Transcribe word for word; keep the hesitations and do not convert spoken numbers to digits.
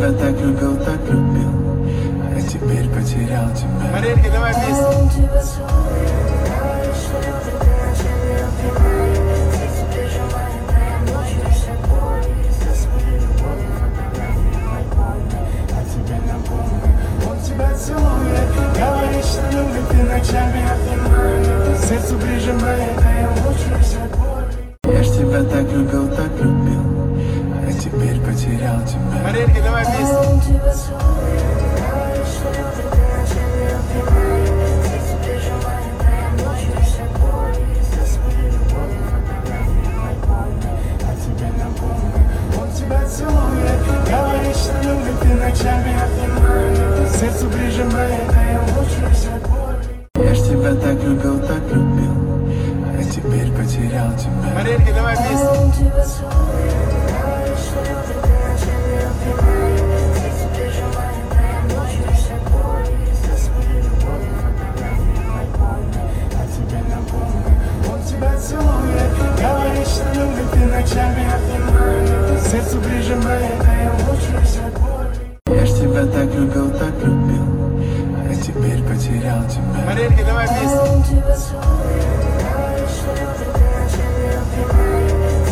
тебя так любил, так любил, а теперь потерял тебя. Маринки, давай вместе. Говорит, что любит, ты ночами обнимает, сердцу прижимает, а я мучаюсь от боли. Я ж тебя так любил, так любил, а теперь потерял тебя. Маринки, давай вместе. Говорит, что любит, ты ночами обнимает, сердцу прижимает, а я мучаюсь от боли. Я ж тебя так любил, так любил, а теперь потерял тебя. Маринки, давай вместе. Говорит, что любит, ты ночами обнимает, сердцу прижимает, а я мучаюсь от боли. Я ж тебя так любил, так любил, а теперь потерял тебя. Маринки, давай вместе.